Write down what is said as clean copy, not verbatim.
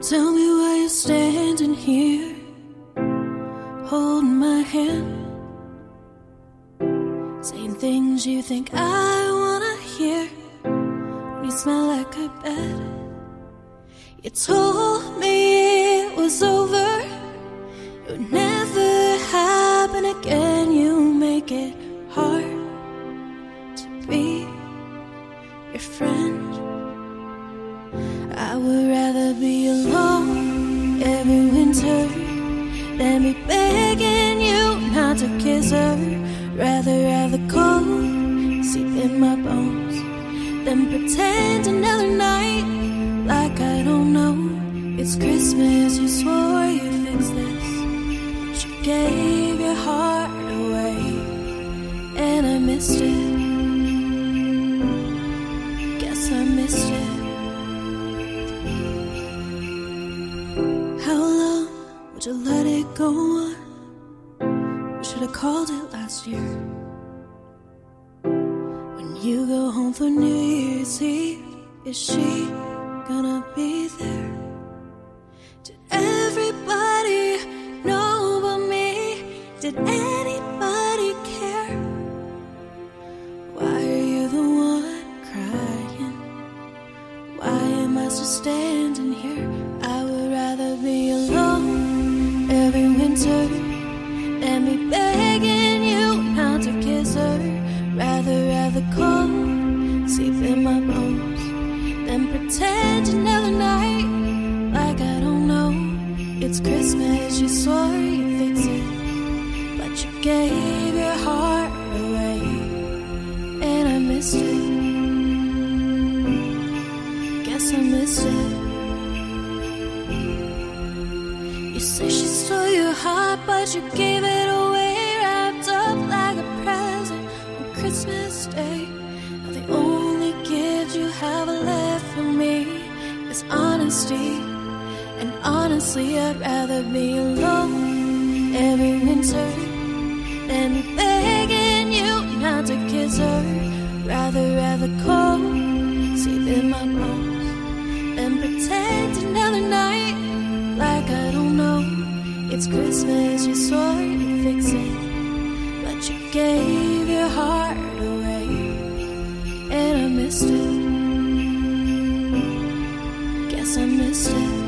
Tell me why you're standing here, holding my hand, saying things you think I wanna hear. When you smell like a bed, you told me it was over, it would never happen again. You make it hard to be your friend. I would rather be alone every winter than be begging you not to kiss her. Rather have the cold seep in my bones than pretend another night like I don't know. It's Christmas, you swore you'd fix this, but you gave your heart away, and I missed it. Guess I missed it. How long would you let it go on? We should have called it last year. When you go home for New Year's Eve, is she gonna be there? Did everybody know about me? Did anybody care? Why are you the one crying? Why am I still standing here? I would rather be alone every winter than be begging you not to kiss her. Rather have the cold seep in my bones than pretend another night like I don't know. It's Christmas, you swore you'd fix it, but you gave your heart away, and I missed it. Guess I missed it. You say she stole your heart, but you gave it away, wrapped up like a present on Christmas Day. Now the only gift you have left for me is honesty, and honestly I'd rather be alone every winter than be begging you not to kiss her. Rather have the cold seep in my bones than pretend another night like I don't know. It's Christmas, you swore you'd fix it, but you gave your heart away, and I missed it. Guess I missed it.